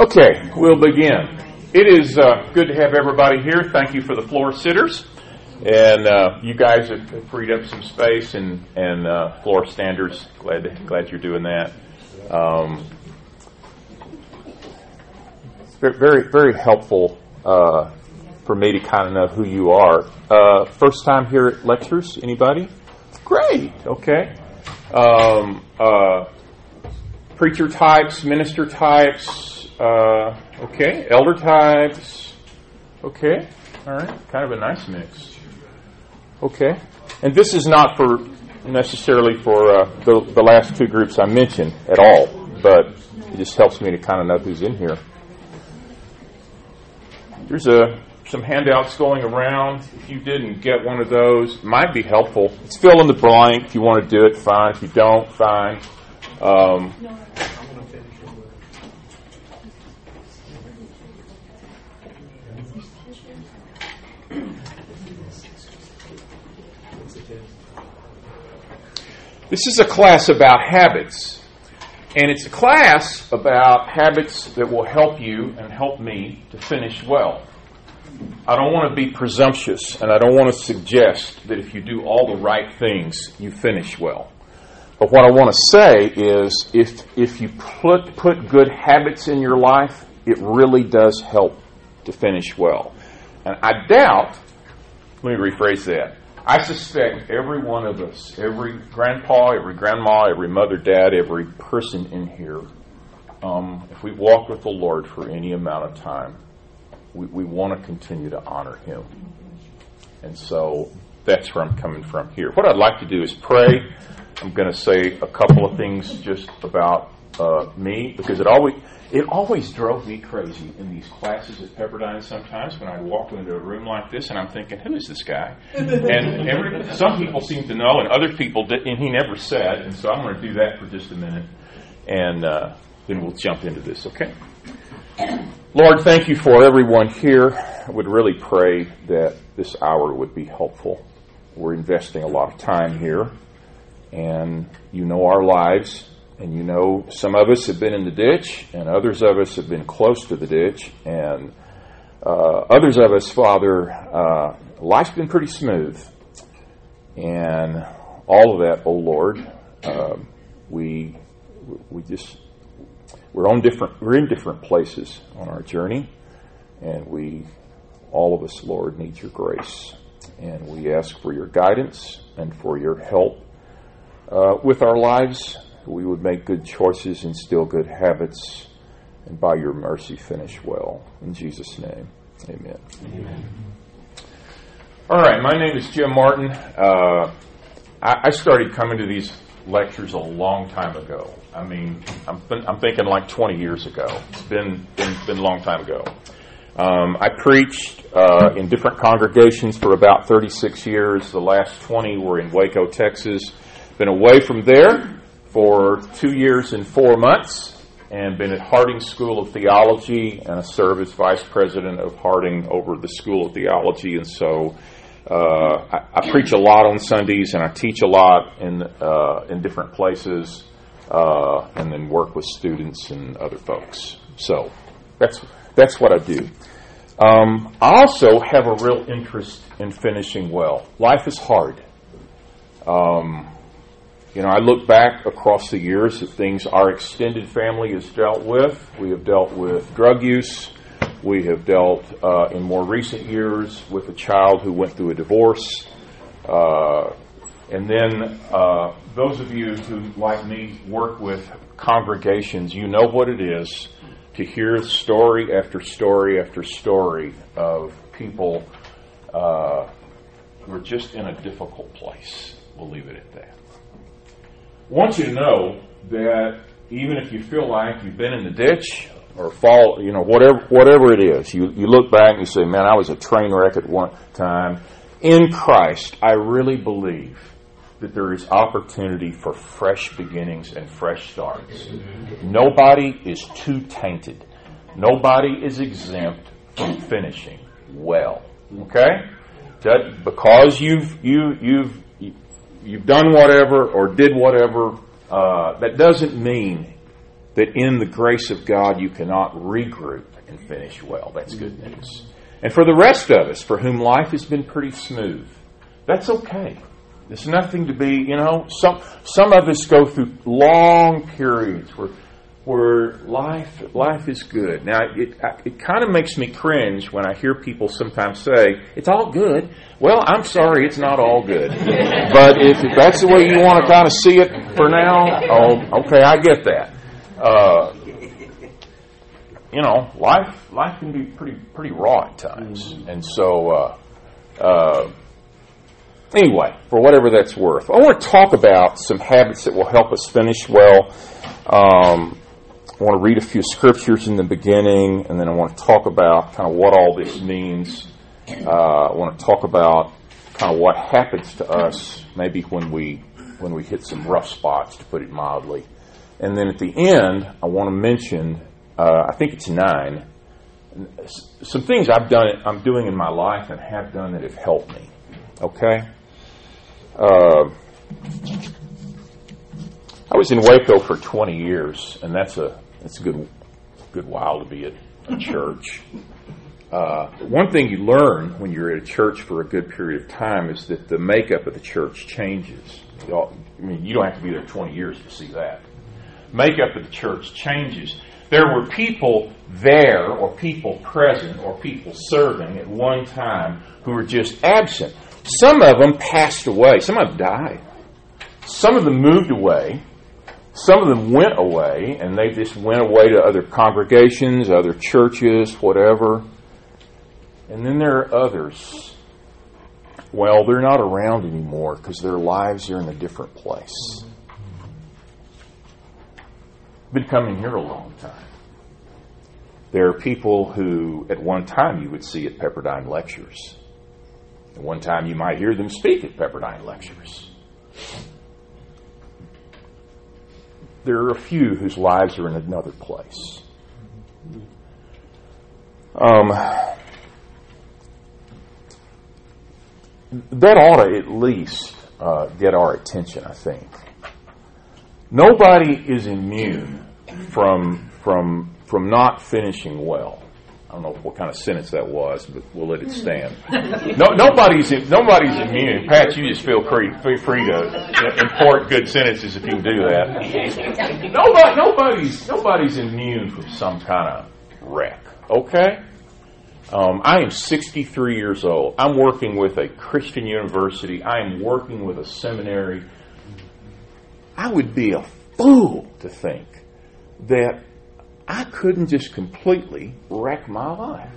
Okay, we'll begin. It is good to have everybody here. Thank you for the floor sitters. And you guys have freed up some space and floor standers. Glad you're doing that. Very, very helpful for me to kind of know who you are. First time here at lectures, anybody? Great, okay. Preacher types, minister types, okay. Elder types, okay. All right, kind of a nice mix. Okay. And this is not for necessarily for the last two groups I mentioned at all, but it just helps me to kind of know who's in here. There's some handouts going around. If you didn't get one of those, it might be helpful. It's fill in the blank. If you want to do it, fine. If you don't, fine. This is a class about habits, and it's a class about habits that will help you and help me to finish well. I don't want to be presumptuous, and I don't want to suggest that if you do all the right things, you finish well. But what I want to say is if you put good habits in your life, it really does help to finish well. And I doubt, let me rephrase that, I suspect every one of us, every grandpa, every grandma, every mother, dad, every person in here, if we've walked with the Lord for any amount of time, we want to continue to honor Him. And so that's where I'm coming from here. What I'd like to do is pray. I'm going to say a couple of things just about me, because it always drove me crazy in these classes at Pepperdine sometimes when I walk into a room like this and I'm thinking, who is this guy? And some people seem to know and other people didn't, and he never said. And so I'm going to do that for just a minute, and then we'll jump into this, okay? Lord, thank you for everyone here. I would really pray that this hour would be helpful. We're investing a lot of time here, and you know our lives. And you know, some of us have been in the ditch, and others of us have been close to the ditch, and others of us, Father, life's been pretty smooth. And all of that, oh Lord, we're in different places on our journey, and all of us, Lord, need your grace, and we ask for your guidance and for your help with our lives. We would make good choices, instill good habits, and by your mercy finish well. In Jesus' name, amen. Amen. All right, my name is Jim Martin. I started coming to these lectures a long time ago. I mean, I'm thinking like 20 years ago. It's been a long time ago. I preached in different congregations for about 36 years. The last 20 were in Waco, Texas. Been away from there for 2 years and 4 months, and been at Harding School of Theology, and I serve as vice president of Harding over the School of Theology. And so I preach a lot on Sundays, and I teach a lot in different places, and then work with students and other folks. So that's what I do. I also have a real interest in finishing well. Life is hard. I look back across the years at things our extended family has dealt with. We have dealt with drug use. We have dealt, in more recent years, with a child who went through a divorce. And then those of you who, like me, work with congregations, you know what it is to hear story after story after story of people who are just in a difficult place. We'll leave it at that. I want you to know that even if you feel like you've been in the ditch or fall, whatever it is, you look back and you say, man, I was a train wreck at one time. In Christ, I really believe that there is opportunity for fresh beginnings and fresh starts. Nobody is too tainted. Nobody is exempt from finishing well. Okay? Because you've done whatever or did whatever, that doesn't mean that in the grace of God you cannot regroup and finish well. That's good news. And for the rest of us, for whom life has been pretty smooth, that's okay. There's nothing to be, some of us go through long periods where life is good. Now, it kind of makes me cringe when I hear people sometimes say, it's all good. Well, I'm sorry, it's not all good. But if that's the way you want to kind of see it for now, okay, I get that. Life can be pretty raw at times. And so, anyway, for whatever that's worth, I want to talk about some habits that will help us finish well. I want to read a few scriptures in the beginning, and then I want to talk about kind of what all this means. I want to talk about kind of what happens to us maybe when we hit some rough spots, to put it mildly. And then at the end, I want to mention, I think it's 9, some things I'm doing in my life and have done that have helped me. Okay? I was in Waco for 20 years, and that's a good while to be at a church. One thing you learn when you're at a church for a good period of time is that the makeup of the church changes. You don't have to be there 20 years to see that. Makeup of the church changes. There were people there, or people present, or people serving at one time who were just absent. Some of them passed away. Some of them died. Some of them moved away. Some of them went away, and they just went away to other congregations, other churches, whatever. And then there are others. Well, they're not around anymore because their lives are in a different place. Been coming here a long time. There are people who, at one time, you would see at Pepperdine lectures. At one time, you might hear them speak at Pepperdine lectures. There are a few whose lives are in another place. That ought to at least get our attention, I think. Nobody is immune from not finishing well. I don't know what kind of sentence that was, but we'll let it stand. Nobody's immune. Pat, you just feel free to import good sentences if you can do that. Nobody's immune from some kind of wreck. Okay? I am 63 years old. I'm working with a Christian university. I am working with a seminary. I would be a fool to think that I couldn't just completely wreck my life.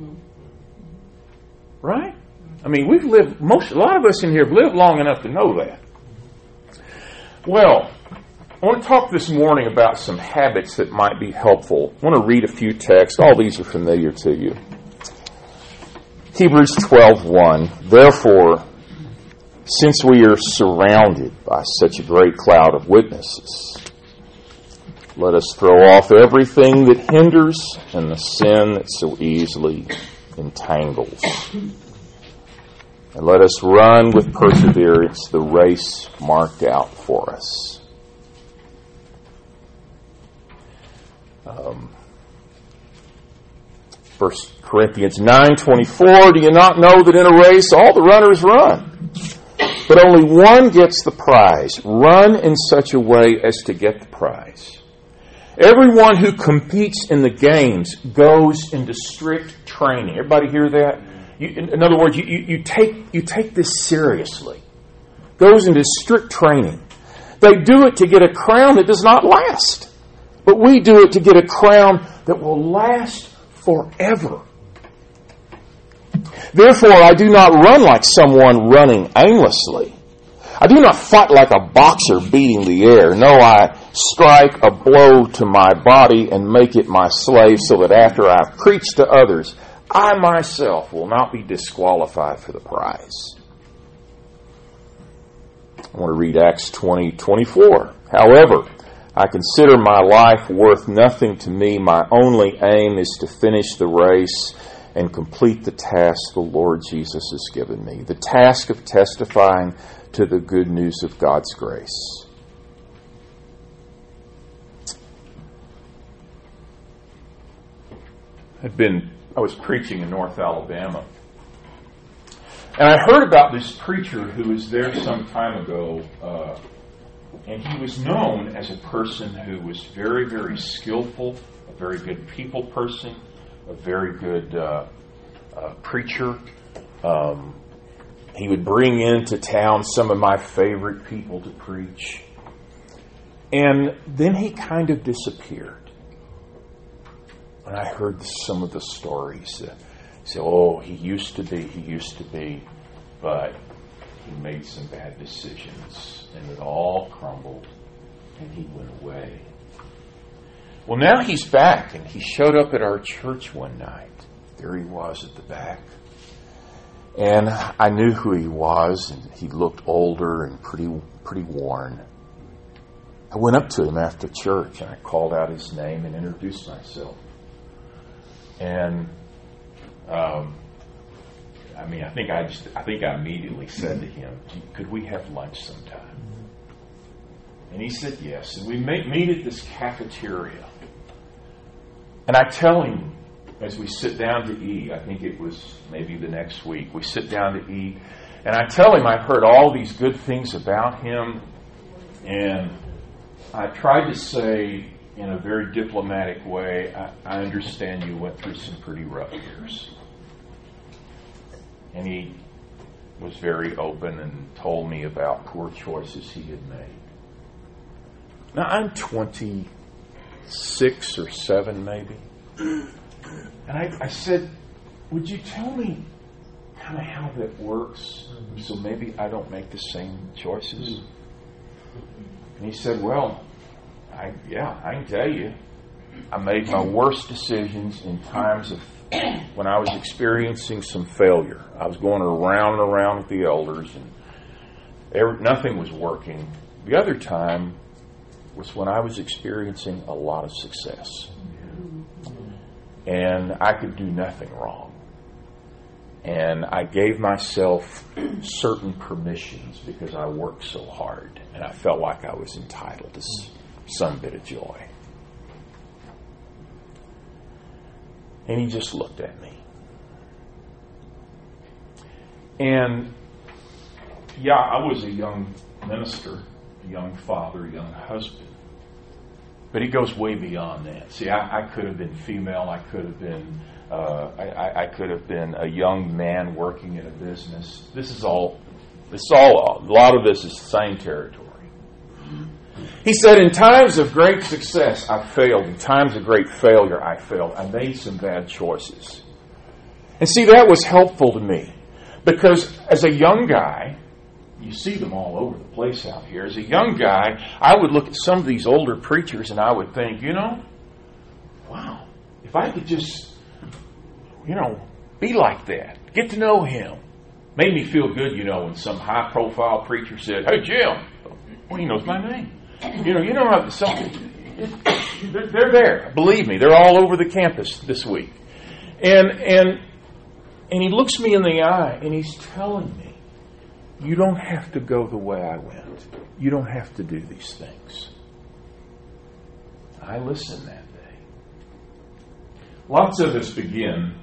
Right? I mean, a lot of us in here have lived long enough to know that. Well, I want to talk this morning about some habits that might be helpful. I want to read a few texts. All these are familiar to you. Hebrews 12:1. Therefore, since we are surrounded by such a great cloud of witnesses, let us throw off everything that hinders and the sin that so easily entangles. And let us run with perseverance the race marked out for us. 1 Corinthians 9:24, do you not know that in a race all the runners run, but only one gets the prize? Run in such a way as to get the prize. Everyone who competes in the games goes into strict training. Everybody hear that? In other words, you take this seriously. Goes into strict training. They do it to get a crown that does not last. But we do it to get a crown that will last forever. Therefore, I do not run like someone running aimlessly. I do not fight like a boxer beating the air. No, I strike a blow to my body and make it my slave, so that after I've preached to others, I myself will not be disqualified for the prize. I want to read Acts 20:24. However, I consider my life worth nothing to me. My only aim is to finish the race and complete the task the Lord Jesus has given me, the task of testifying to the good news of God's grace. I was preaching in North Alabama. And I heard about this preacher who was there some time ago, and he was known as a person who was very, very skillful, a very good people person, a very good preacher. He would bring into town some of my favorite people to preach. And then he kind of disappeared. And I heard some of the stories. He said, he used to be, but he made some bad decisions. And it all crumbled, and he went away. Well, now he's back, and he showed up at our church one night. There he was at the back. And I knew who he was, and he looked older and pretty worn. I went up to him after church, and I called out his name and introduced myself. And I think I immediately said to him, "Could we have lunch sometime?" And he said yes. And we meet at this cafeteria. And I tell him, as we sit down to eat, I think it was maybe the next week, we sit down to eat, and I tell him I've heard all these good things about him, and I tried to say in a very diplomatic way, I understand you went through some pretty rough years. And he was very open and told me about poor choices he had made. Now, I'm 26 or 7 maybe. And I said, would you tell me kind of how that works so maybe I don't make the same choices? And he said, well, I can tell you. I made my worst decisions in times of when I was experiencing some failure. I was going around and around with the elders, and nothing was working. The other time was when I was experiencing a lot of success. And I could do nothing wrong. And I gave myself certain permissions because I worked so hard, and I felt like I was entitled to some bit of joy. And he just looked at me. And I was a young minister, a young father, a young husband. But he goes way beyond that. See, I could have been female. I could have been I could have been a young man working in a business. A lot of this is the same territory. He said, in times of great success, I failed. In times of great failure, I failed. I made some bad choices. And see, that was helpful to me. Because as a young guy, you see them all over the place out here. As a young guy, I would look at some of these older preachers and I would think, wow, if I could just, be like that, get to know him. Made me feel good, when some high-profile preacher said, "Hey, Jim," well, he knows my name. They're there. Believe me, they're all over the campus this week. And he looks me in the eye and he's telling me, you don't have to go the way I went. You don't have to do these things. I listened that day. Lots of us begin,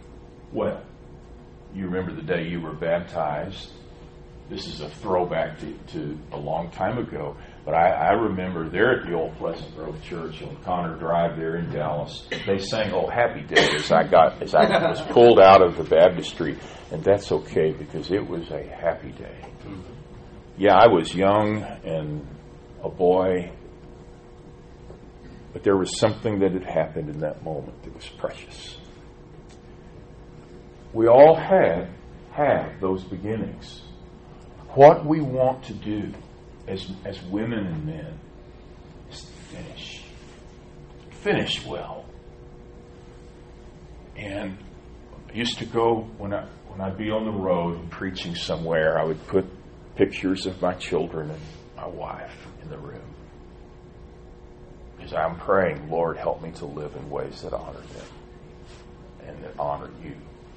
you remember the day you were baptized. This is a throwback to a long time ago. But I remember there at the old Pleasant Grove Church on Connor Drive there in Dallas, they sang "Oh Happy Day" as I was pulled out of the baptistry, and that's okay because it was a happy day. Yeah, I was young and a boy, but there was something that had happened in that moment that was precious. We all have those beginnings. What we want to do as women and men is to finish well. And I used to go when I'd be on the road and preaching somewhere, I would put pictures of my children and my wife in the room. Because I'm praying, Lord, help me to live in ways that honor them and that honor you.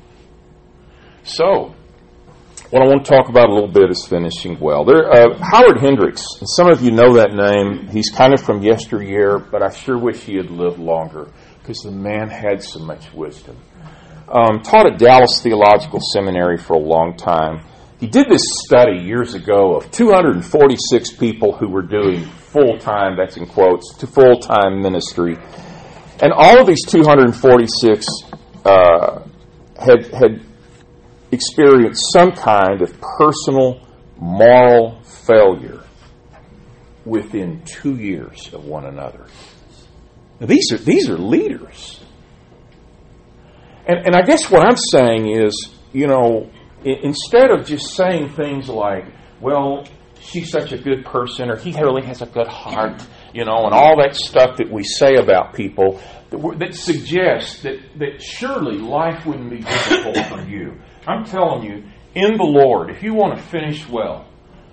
So, what I want to talk about a little bit is finishing well. Howard Hendricks, some of you know that name. He's kind of from yesteryear, but I sure wish he had lived longer. because the man had so much wisdom. Taught at Dallas Theological Seminary for a long time. He did this study years ago of 246 people who were doing full-time, that's in quotes, to full-time ministry. And all of these 246 had experienced some kind of personal moral failure within 2 years of one another. Now, these are leaders. And I guess what I'm saying is, instead of just saying things like, well, she's such a good person, or he really has a good heart, and all that stuff that we say about people that suggests that surely life wouldn't be difficult for you. I'm telling you, in the Lord, if you want to finish well,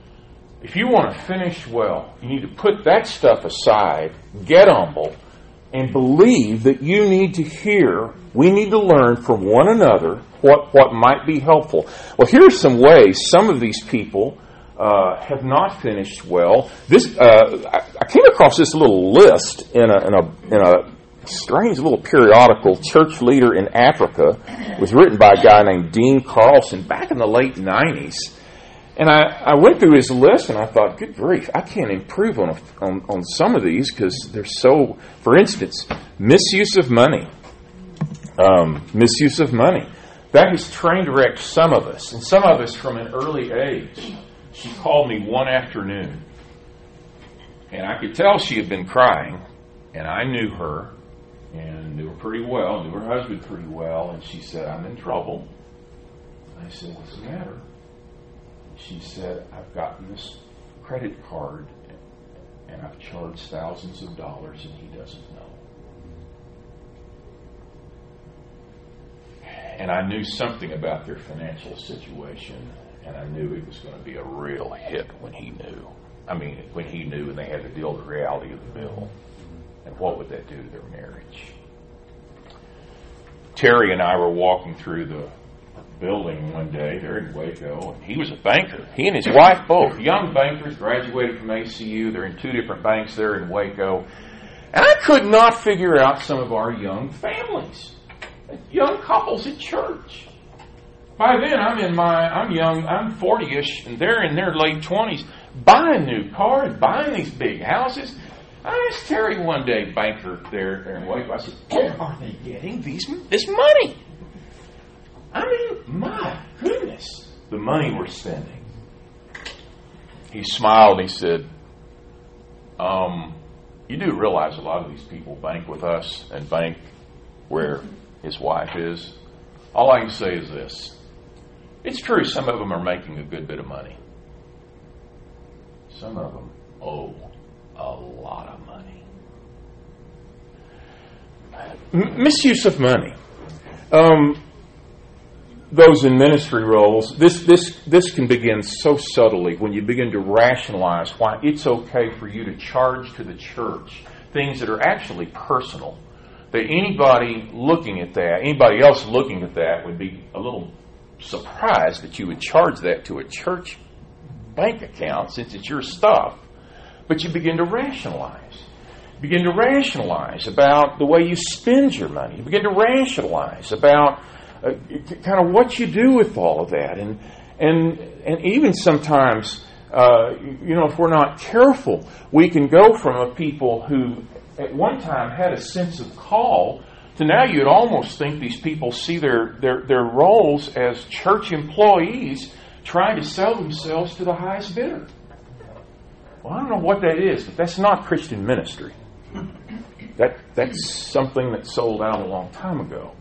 you need to put that stuff aside, get humble, and believe that you need to hear, we need to learn from one another what might be helpful. Well, here are some ways some of these people have not finished well. I came across this little list in a strange little periodical, Church Leader in Africa. It was written by a guy named Dean Carlson back in the late 90s. And I went through his list and I thought, good grief, I can't improve on some of these because they're so, for instance, misuse of money. Misuse of money. That has train wrecked some of us, and some of us from an early age. She called me one afternoon, and I could tell she had been crying, and I knew her, and knew her pretty well, knew her husband pretty well, and she said, I'm in trouble. I said, what's the matter? She said, I've gotten this credit card, and I've charged thousands of dollars, and he doesn't know. And I knew something about their financial situation, and I knew it was going to be a real hit when he knew. When he knew and they had to deal with the reality of the bill. And what would that do to their marriage? Terry and I were walking through the building one day there in Waco, and he was a banker. He and his wife both, young bankers, graduated from ACU. They're in 2 different banks there in Waco. And I could not figure out some of our young families. Young couples at church. By then, I'm young, I'm 40-ish, and they're in their late 20s, buying new cars, buying these big houses. I asked Terry one day, banker there in Waco, I said, where are they getting this money? My goodness, the money we're spending. He smiled and he said, you do realize a lot of these people bank with us and bank where his wife is. All I can say is this. It's true, some of them are making a good bit of money. Some of them owe a lot of money. Misuse of money. Those in ministry roles, this can begin so subtly when you begin to rationalize why it's okay for you to charge to the church things that are actually personal. That anybody else looking at that would be a little surprised that you would charge that to a church bank account since it's your stuff. But you begin to rationalize. You begin to rationalize about the way you spend your money. You begin to rationalize about kind of what you do with all of that. And even sometimes, if we're not careful, we can go from a people who at one time had a sense of call to now you'd almost think these people see their roles as church employees trying to sell themselves to the highest bidder. Well, I don't know what that is, but that's not Christian ministry. That's something that sold out a long time ago.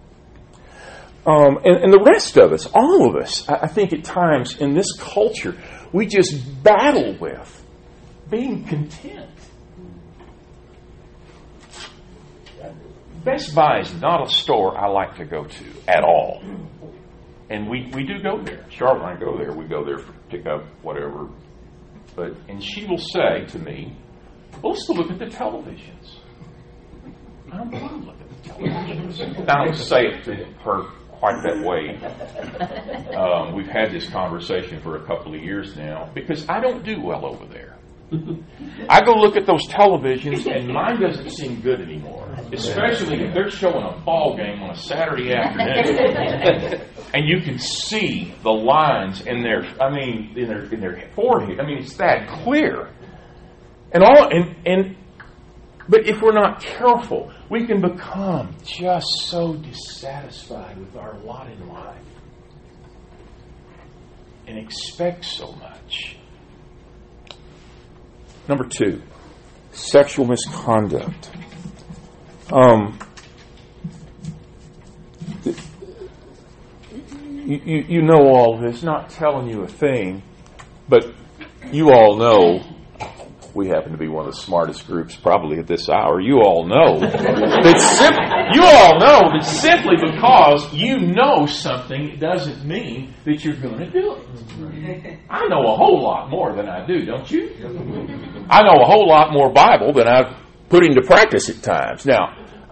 And the rest of us, all of us, I think at times in this culture, we just battle with being content. Best Buy is not a store I like to go to at all. And we do go there. Charlotte and I go there. We go there to pick up whatever. And she will say to me, well, let's look at the televisions. I don't want to look at the televisions. I don't say it to her quite that way. We've had this conversation for a couple of years now because I don't do well over there. I go look at those televisions and mine doesn't seem good anymore. Especially if they're showing a ball game on a Saturday afternoon, and you can see the lines in their forehead. I mean, it's that clear. But if we're not careful, we can become just so dissatisfied with our lot in life and expect so much. Number 2, sexual misconduct. You know all this, not telling you a thing, but you all know, we happen to be one of the smartest groups probably at this hour, you all know that simply because you know something doesn't mean that you're going to do it. I know a whole lot more than I do, don't you? I know a whole lot more Bible than I've put into practice at times. Now,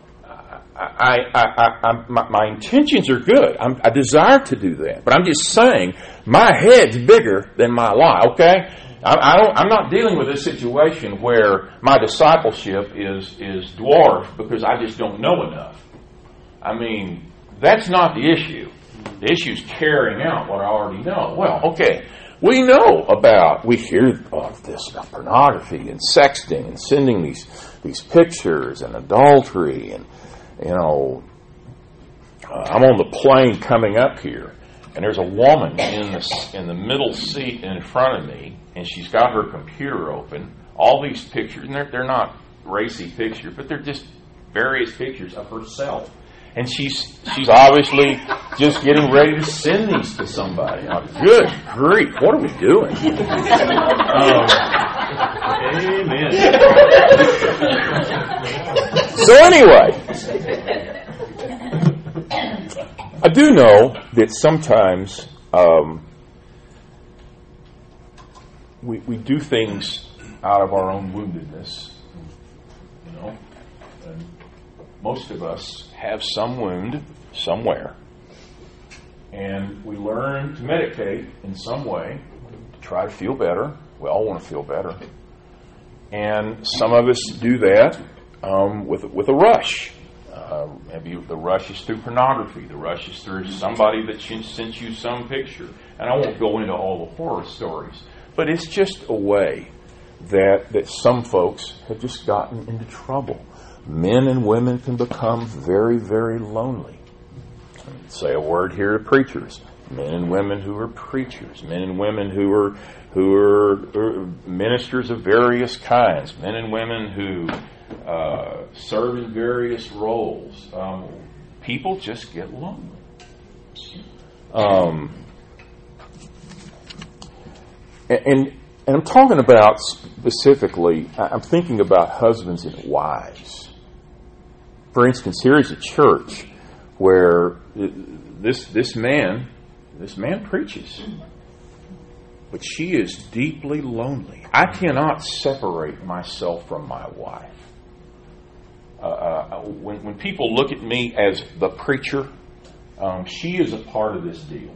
my intentions are good. I desire to do that, but I'm just saying my head's bigger than my lie. Okay, I'm not dealing with a situation where my discipleship is dwarfed because I just don't know enough. I mean, that's not the issue. The issue is carrying out what I already know. Well, okay, we hear of this pornography and sexting and sending these pictures and adultery and. I'm on the plane coming up here, and there's a woman in the middle seat in front of me, and she's got her computer open. All these pictures, and they're not racy pictures, but they're just various pictures of herself. And she's obviously just getting ready to send these to somebody. Now, good grief, what are we doing? Amen. So anyway, I do know that sometimes we do things out of our own woundedness, and most of us have some wound somewhere, and we learn to medicate in some way to try to feel better. We all want to feel better, and some of us do that with a rush. Maybe the rush is through pornography. The rush is through somebody that sent you some picture. And I won't go into all the horror stories, but it's just a way that some folks have just gotten into trouble. Men and women can become very, very lonely. Say a word here to preachers. Men and women who are preachers. Men and women who are ministers of various kinds. Men and women who serve in various roles. People just get lonely. And I'm talking about specifically, I'm thinking about husbands and wives. For instance, here is a church where this man preaches, but she is deeply lonely. I cannot separate myself from my wife. When people look at me as the preacher, she is a part of this deal.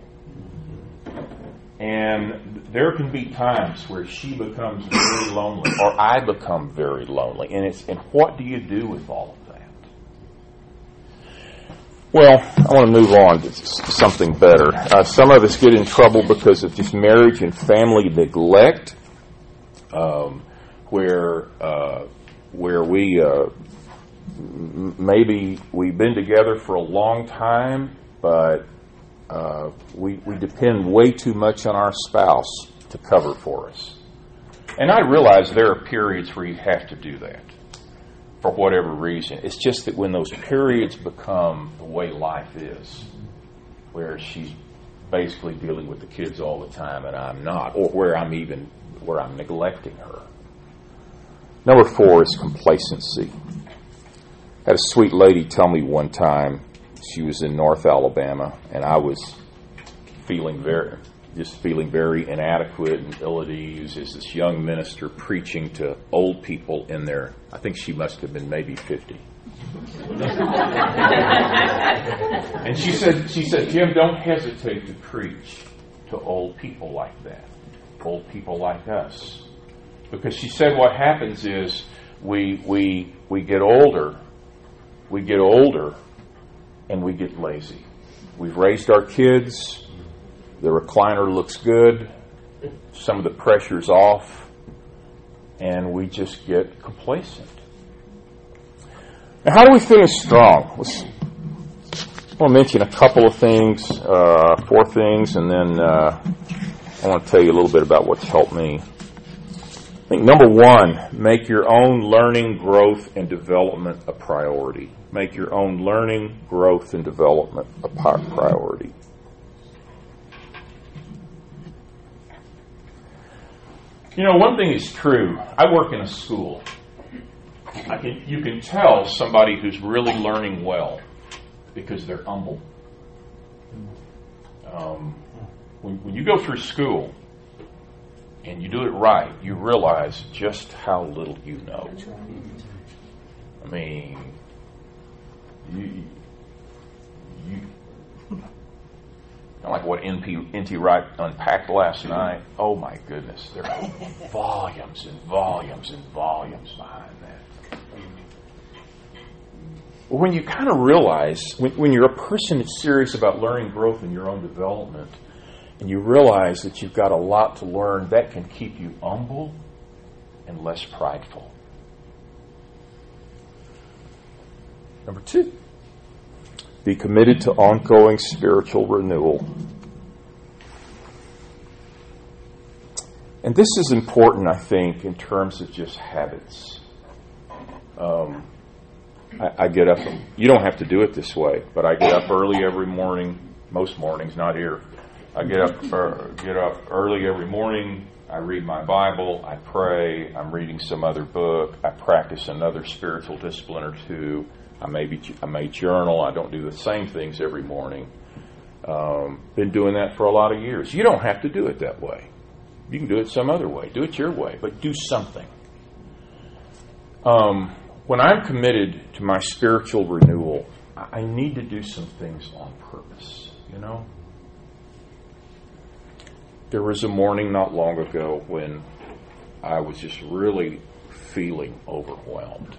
And there can be times where she becomes very lonely, or I become very lonely. And what do you do with all of that? Well, I want to move on to something better. Some of us get in trouble because of just marriage and family neglect, where we maybe we've been together for a long time, but we depend way too much on our spouse to cover for us. And I realize there are periods where you have to do that for whatever reason. It's just that when those periods become the way life is, where she's basically dealing with the kids all the time and I'm not, or where I'm neglecting her. Number 4 is complacency. I had a sweet lady tell me one time, she was in North Alabama, and I was feeling very inadequate and ill at ease as this young minister preaching to old people in their, I think she must have been maybe 50. And she said, Jim, don't hesitate to preach to old people like that, old people like us. Because she said what happens is we get older we get older and we get lazy. We've raised our kids. The recliner looks good. Some of the pressure's off. And we just get complacent. Now, how do we finish strong? I want to mention a couple of things, 4 things, and then I want to tell you a little bit about what's helped me. I think number 1, make your own learning, growth, and development a priority. Make your own learning, growth, and development a priority. You know, one thing is true. I work in a school. You can tell somebody who's really learning well because they're humble. When you go through school and you do it right, you realize just how little you know. I mean, you kind of like what N.T. Wright unpacked last night. Oh my goodness, there are volumes and volumes and volumes behind that. When you kind of realize, when you're a person that's serious about learning, growth, and your own development, and you realize that you've got a lot to learn, that can keep you humble and less prideful. Number 2, be committed to ongoing spiritual renewal. And this is important, I think, in terms of just habits. I get up, you don't have to do it this way, but I get up early every morning, most mornings, not here. I get up early every morning, I read my Bible, I pray, I'm reading some other book, I practice another spiritual discipline or 2. I may journal. I don't do the same things every morning. Been doing that for a lot of years. You don't have to do it that way. You can do it some other way. Do it your way, but do something. When I'm committed to my spiritual renewal, I need to do some things on purpose, you know? There was a morning not long ago when I was just really feeling overwhelmed.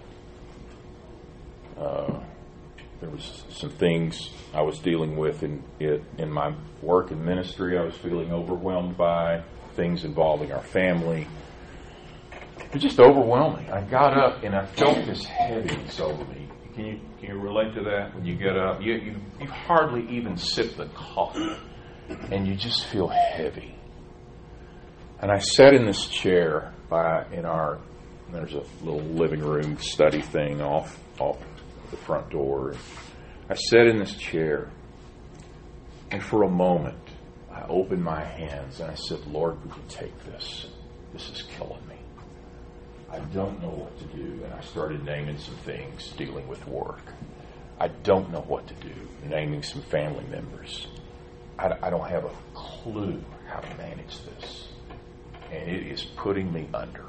There was some things I was dealing with in my work and ministry. I was feeling overwhelmed by things involving our family. It was just overwhelming. I got up and I felt this heaviness over me. Can you relate to that? When you get up, you hardly even sip the coffee, and you just feel heavy. And I sat in this chair there's a little living room study thing off the front door. I sat in this chair, and for a moment, I opened my hands and I said, Lord, would you take this? This is killing me. I don't know what to do. And I started naming some things dealing with work. I don't know what to do, naming some family members. I don't have a clue how to manage this. And it is putting me under.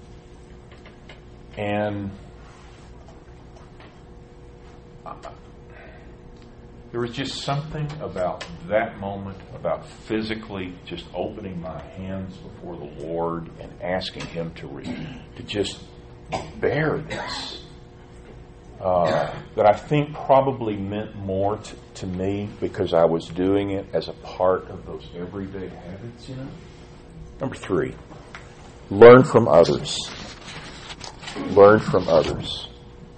And there was just something about that moment, about physically just opening my hands before the Lord and asking Him to just bear this, that I think probably meant more to me because I was doing it as a part of those everyday habits, you know. Number 3, learn from others. Learn from others.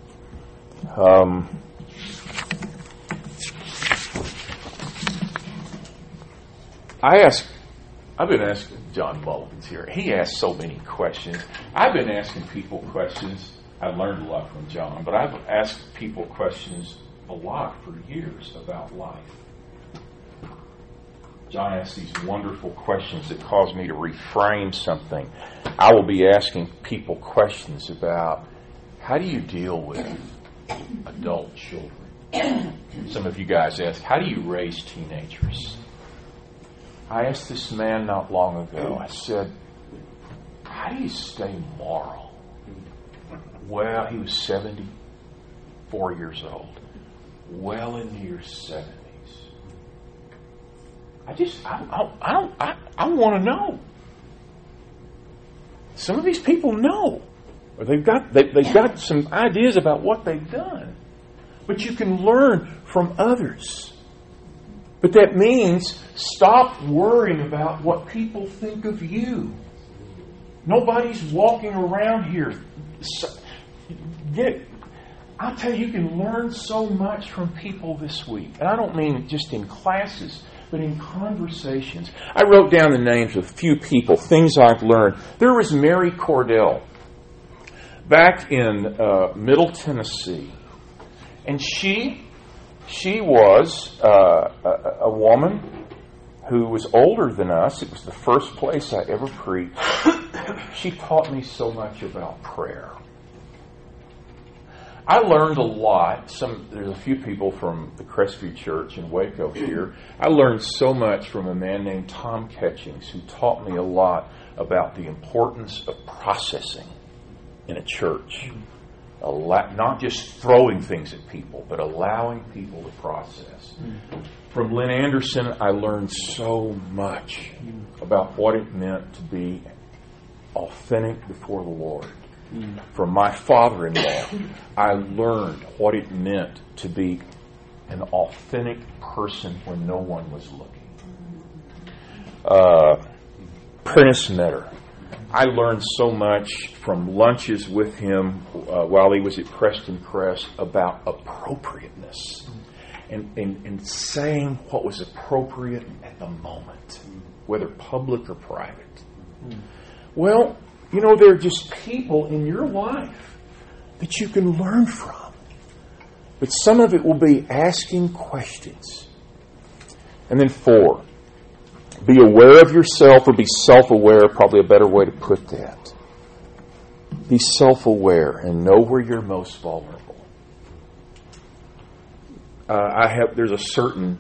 I've been asking John Mullins here. He asks so many questions. I've been asking people questions. I've learned a lot from John, but I've asked people questions a lot for years about life. John asks these wonderful questions that cause me to reframe something. I will be asking people questions about how do you deal with adult children? Some of you guys ask, how do you raise teenagers? I asked this man not long ago, I said, how do you stay moral? Well, he was 74 years old. Well into your 70s. I want to know. Some of these people know. Or they've got some ideas about what they've done. but you can learn from others. But that means stop worrying about what people think of you. Nobody's walking around here. I'll tell you, you can learn so much from people this week. And I don't mean just in classes, but in conversations. I wrote down the names of a few people, things I've learned. There was Mary Cordell back in Middle Tennessee. And she was a woman who was older than us. It was the first place I ever preached. She taught me so much about prayer. I learned a lot. There's a few people from the Crestview Church in Waco here. I learned so much from a man named Tom Catchings, who taught me a lot about the importance of processing in a church. Not just throwing things at people, but allowing people to process. From Lynn Anderson, I learned so much about what it meant to be authentic before the Lord. From my father-in-law, I learned what it meant to be an authentic person when no one was looking. Prentice Metter. I learned so much from lunches with him while he was at Preston Crest about appropriateness and saying what was appropriate at the moment, whether public or private. Well, you know, there are just people in your life that you can learn from. But some of it will be asking questions. And then 4, be aware of yourself, or be self-aware, probably a better way to put that. Be self-aware and know where you're most vulnerable. There's a certain,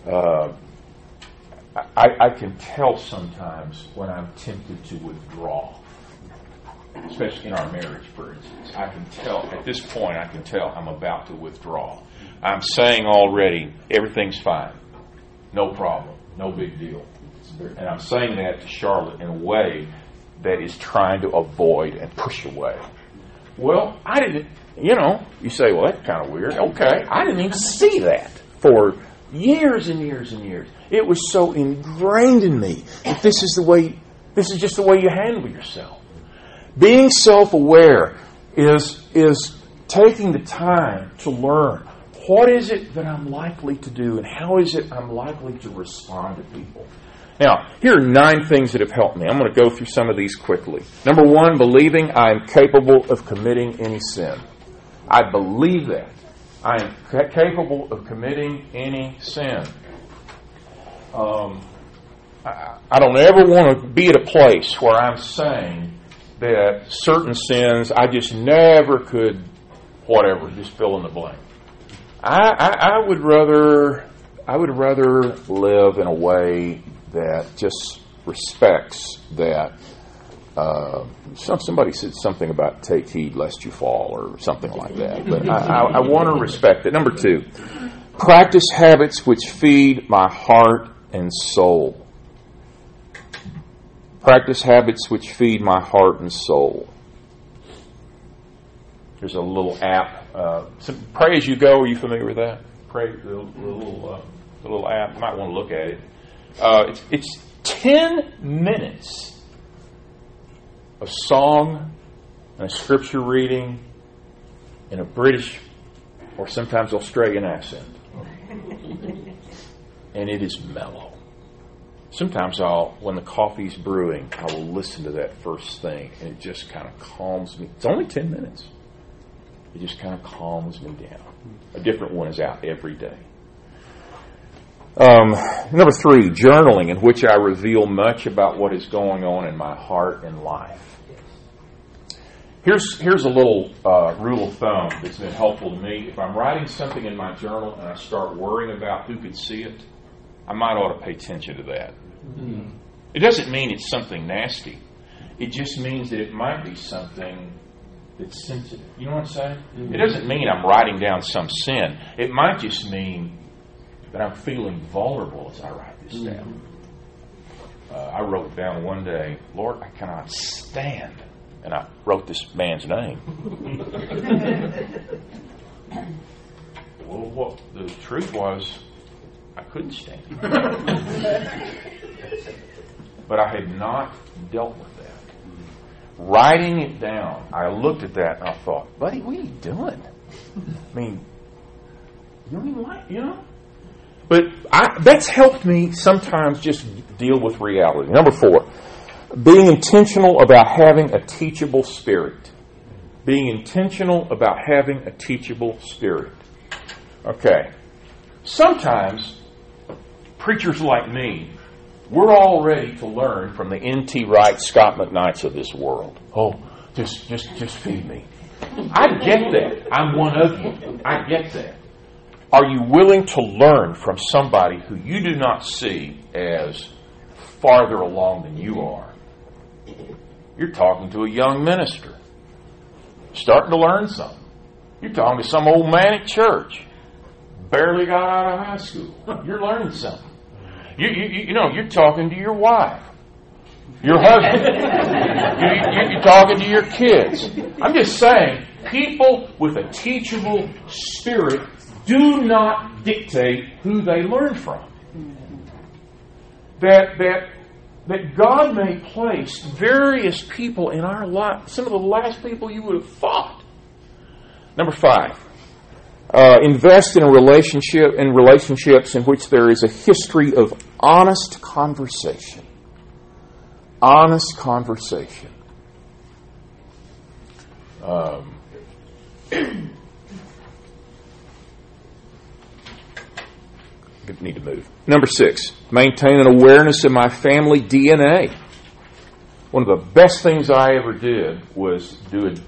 I can tell sometimes when I'm tempted to withdraw. Especially in our marriage, for instance. I can tell, at this point, I'm about to withdraw. I'm saying already, everything's fine. No problem. No big deal. And I'm saying that to Charlotte in a way that is trying to avoid and push away. Well, I didn't, you say, well, that's kind of weird. Okay, I didn't even see that for years and years and years. It was so ingrained in me that this is just the way you handle yourself. Being self-aware is taking the time to learn what is it that I'm likely to do and how is it I'm likely to respond to people. Now, here are 9 things that have helped me. I'm going to go through some of these quickly. Number 1, believing I am capable of committing any sin. I believe that. I am capable of committing any sin. I don't ever want to be at a place where I'm saying that certain sins I just never could, whatever, just fill in the blank. I would rather live in a way that just respects that. Somebody said something about take heed lest you fall or something like that. But I want to respect it. Number 2, practice habits which feed my heart and soul. Practice habits which feed my heart and soul. There's a little app. Pray As You Go. Are you familiar with that? Pray, the little app. You might want to look at it. It's 10 minutes of song and a scripture reading in a British or sometimes Australian accent. And it is mellow. Sometimes when the coffee's brewing, I will listen to that first thing, and it just kind of calms me. It's only 10 minutes. It just kind of calms me down. A different one is out every day. Number 3, journaling, in which I reveal much about what is going on in my heart and life. Here's a little rule of thumb that's been helpful to me. If I'm writing something in my journal and I start worrying about who could see it, I might ought to pay attention to that. Mm-hmm. It doesn't mean it's something nasty. It just means that it might be something that's sensitive. You know what I'm saying? Mm-hmm. It doesn't mean I'm writing down some sin. It might just mean that I'm feeling vulnerable as I write this down. I wrote down one day, Lord, I cannot stand. And I wrote this man's name. well, what the truth was, I couldn't stand it. But I had not dealt with that. Writing it down, I looked at that and I thought, buddy, what are you doing? I mean, you don't even like, But that's helped me sometimes just deal with reality. Number 4, being intentional about having a teachable spirit. Being intentional about having a teachable spirit. Okay. Sometimes, preachers like me, we're all ready to learn from the N.T. Wright, Scott McKnights of this world. Oh, just feed me. I get that. I'm one of you. I get that. Are you willing to learn from somebody who you do not see as farther along than you are? You're talking to a young minister, starting to learn something. You're talking to some old man at church, barely got out of high school. You're learning something. You're talking to your wife, your husband. You're talking to your kids. I'm just saying, people with a teachable spirit do not dictate who they learn from. That God may place various people in our life, some of the last people you would have thought. Number 5. Invest in relationships in which there is a history of honest conversation. Honest conversation. Need to move. Number 6, maintain an awareness of my family DNA. One of the best things I ever did was do a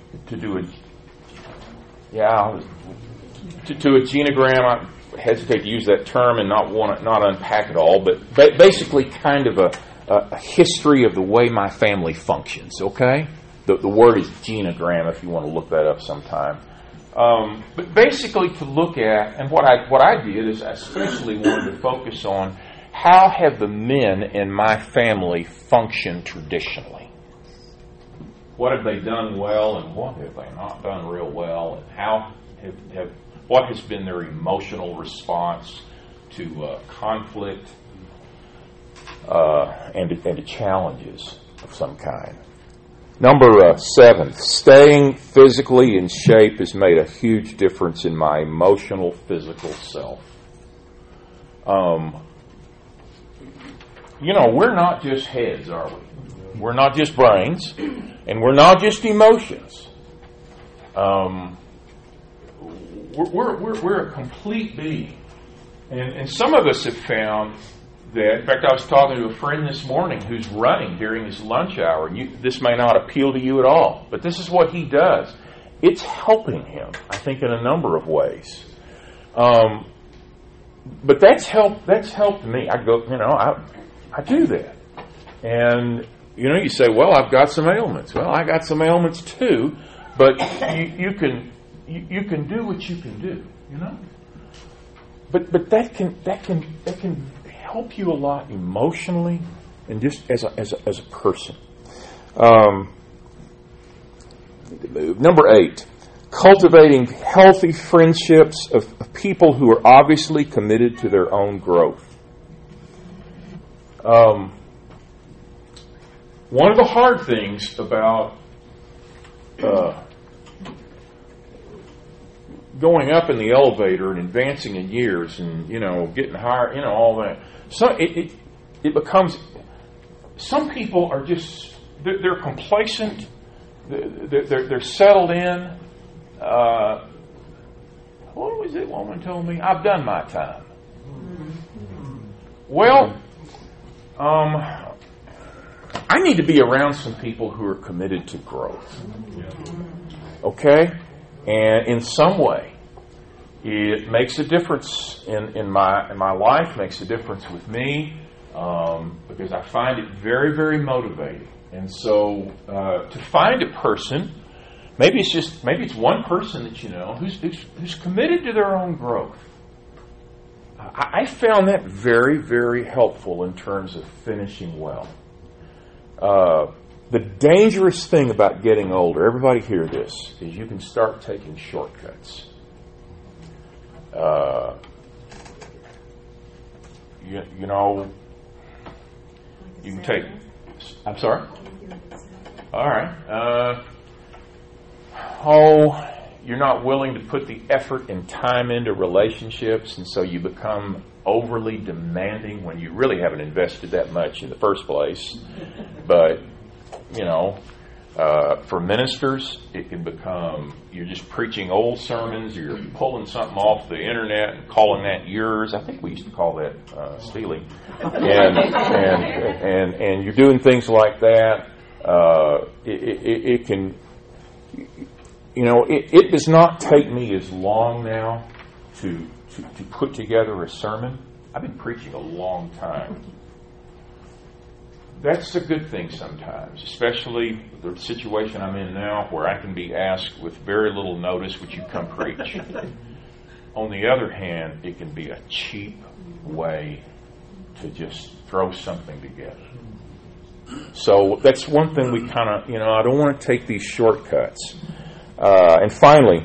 genogram. I hesitate to use that term and not unpack it all, but basically kind of a history of the way my family functions. Okay, the word is genogram if you want to look that up sometime. But basically to look at, and what I did is I especially wanted to focus on how have the men in my family functioned traditionally. What have they done well and what have they not done real well, and how what has been their emotional response to conflict and to challenges of some kind. Number 7, staying physically in shape has made a huge difference in my emotional, physical self. We're not just heads, are we? We're not just brains, and we're not just emotions. We're a complete being. And some of us have found that, in fact, I was talking to a friend this morning who's running during his lunch hour. And this may not appeal to you at all, but this is what he does. It's helping him, I think, in a number of ways. But that's helped me. I go, I do that. And, you say, well, I've got some ailments. Well, I got some ailments too, but you can do what you can do, But that can help you a lot emotionally and just as a person. Number 8, cultivating healthy friendships of people who are obviously committed to their own growth. One of the hard things about going up in the elevator and advancing in years and, getting higher, all that. So it becomes, some people are just, they're complacent, they're settled in. What was it woman told me? I've done my time. Well, I need to be around some people who are committed to growth. Okay? And in some way, it makes a difference in my life, makes a difference with me, because I find it very, very motivating. And so to find a person, maybe it's one person that who's committed to their own growth. I found that very, very helpful in terms of finishing well. The dangerous thing about getting older, everybody hear this, is you can start taking shortcuts. You know, you can take. I'm sorry. All right. You're not willing to put the effort and time into relationships, and so you become overly demanding when you really haven't invested that much in the first place. But, for ministers, it can become you're just preaching old sermons, or you're pulling something off the internet and calling that yours. I think we used to call that stealing. And you're doing things like that. It can... it does not take me as long now to put together a sermon. I've been preaching a long time. That's a good thing sometimes, especially the situation I'm in now where I can be asked with very little notice, would you come preach? On the other hand, it can be a cheap way to just throw something together. So that's one thing we kind of, I don't want to take these shortcuts. And finally,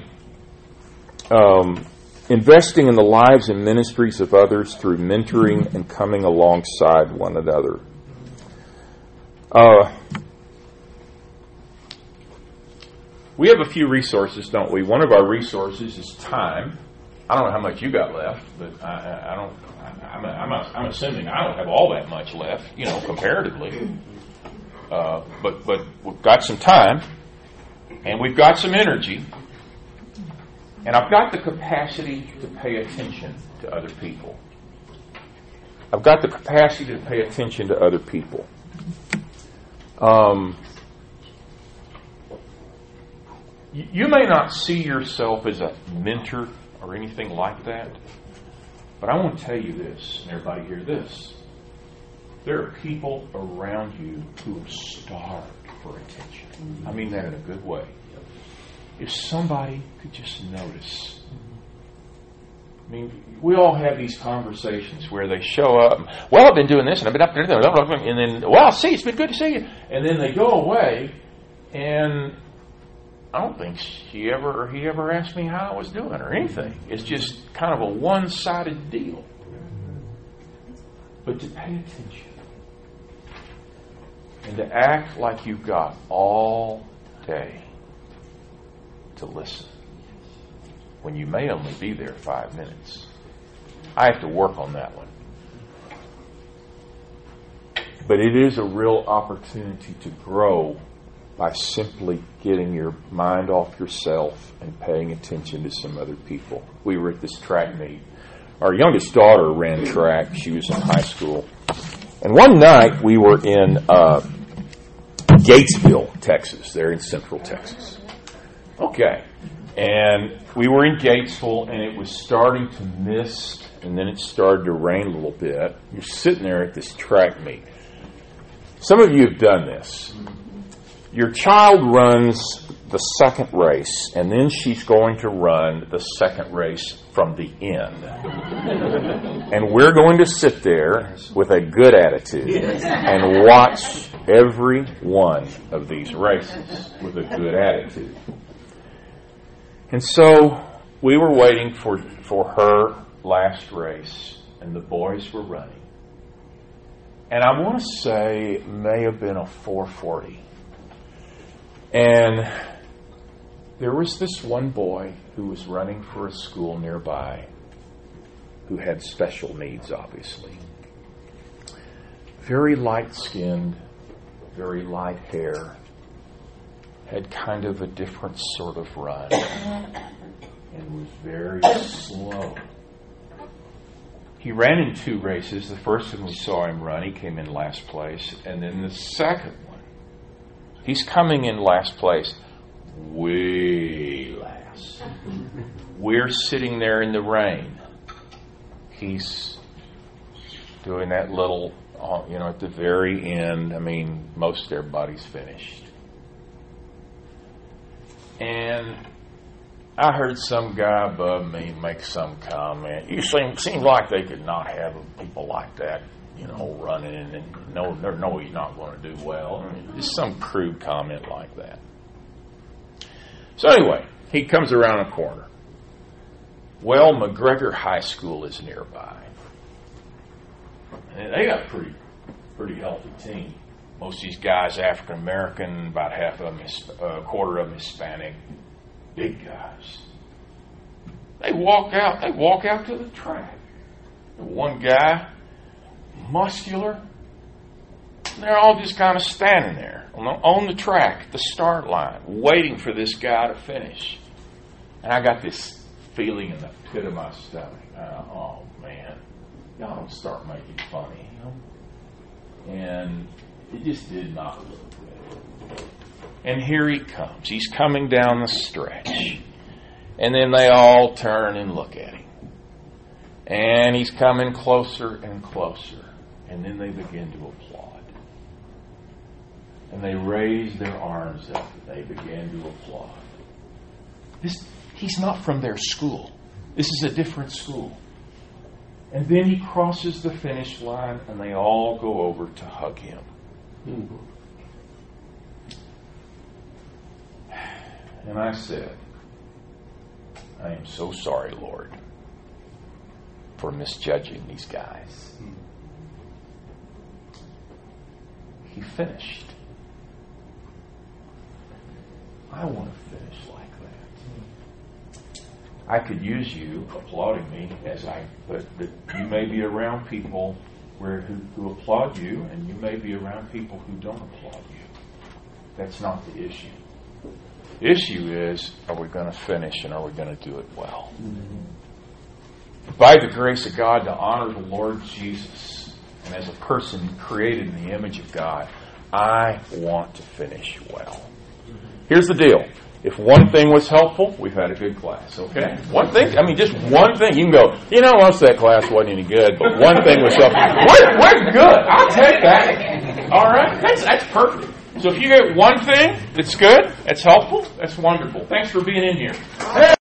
investing in the lives and ministries of others through mentoring and coming alongside one another. We have a few resources, don't we? One of our resources is time. I don't know how much you got left, but I'm assuming I don't have all that much left, comparatively. But we've got some time, and we've got some energy, and I've got the capacity to pay attention to other people. I've got the capacity to pay attention to other people. You may not see yourself as a mentor or anything like that, but I want to tell you this, and everybody hear this. There are people around you who are starved for attention. I mean that in a good way. If somebody could just notice. I mean, we all have these conversations where they show up, well, I've been doing this, and I've been up there, and then, well, see, it's been good to see you. And then they go away, and I don't think he ever asked me how I was doing or anything. It's just kind of a one-sided deal. But to pay attention and to act like you've got all day to listen when you may only be there 5 minutes. I have to work on that one. But it is a real opportunity to grow by simply getting your mind off yourself and paying attention to some other people. We were at this track meet. Our youngest daughter ran track. She was in high school. And one night we were in Gatesville, Texas. They're in Central Texas. Okay. And we were in Gatesville, and it was starting to mist, and then it started to rain a little bit. You're sitting there at this track meet. Some of you have done this. Your child runs the second race, and then she's going to run the second race from the end. And we're going to sit there with a good attitude and watch every one of these races with a good attitude. And so we were waiting for her last race, and the boys were running. And I want to say it may have been a 4:40. And there was this one boy who was running for a school nearby who had special needs, obviously. Very light-skinned, very light hair, had kind of a different sort of run, and was very slow. He ran in 2 races. The first one we saw him run, he came in last place. And then the second one, he's coming in last place, way last. We're sitting there in the rain. He's doing that little, at the very end. I mean, most everybody's finished. And I heard some guy above me make some comment. You seem like they could not have people like that, running, and no, he's not going to do well. I mean, just some crude comment like that. So anyway, he comes around a corner. Well, McGregor High School is nearby. And they got a pretty healthy team. Most of these guys African American, about half of them, a quarter of them Hispanic. Big guys. They walk out to the track. One guy, muscular. They're all just kind of standing there on the track, at the start line, waiting for this guy to finish. And I got this feeling in the pit of my stomach. Oh, man. Y'all don't start making fun of him. And it just did not look good. And here he comes. He's coming down the stretch. And then they all turn and look at him. And he's coming closer and closer. And then they begin to applaud. And they raise their arms up. And they begin to applaud. He's not from their school. This is a different school. And then he crosses the finish line, and they all go over to hug him. Mm-hmm. And I said, I am so sorry, Lord, for misjudging these guys. He finished. I want to finish like that. I could use you applauding me but you may be around people who applaud you, and you may be around people who don't applaud you. That's not the issue. The issue is, are we going to finish, and are we going to do it well? Mm-hmm. By the grace of God, to honor the Lord Jesus, and as a person created in the image of God, I want to finish well. Here's the deal. If one thing was helpful, we've had a good class, okay? One thing, just one thing. You can go, most of that class wasn't any good, but one thing was helpful. We're good. I'll take that. All right? That's perfect. So if you get one thing that's good, that's helpful, that's wonderful. Thanks for being in here.